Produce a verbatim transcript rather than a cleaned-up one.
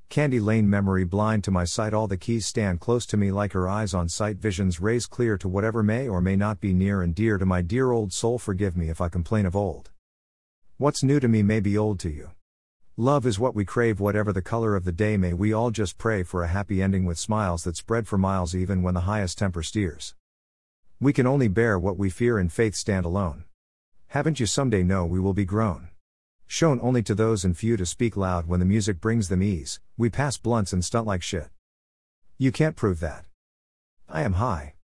Candy lane memory blind to my sight, all the keys stand close to me like her eyes on sight, visions raise clear to whatever may or may not be near and dear to my dear old soul. Forgive me if I complain of old. What's new to me may be old to you. Love is what we crave, whatever the color of the day. May we all just pray for a happy ending with smiles that spread for miles even when the highest temper steers. We can only bear what we fear, in faith stand alone. Haven't you someday know we will be grown? Shown only to those and few to speak loud when the music brings them ease. We pass blunts and stunt like shit. You can't prove that. I am high.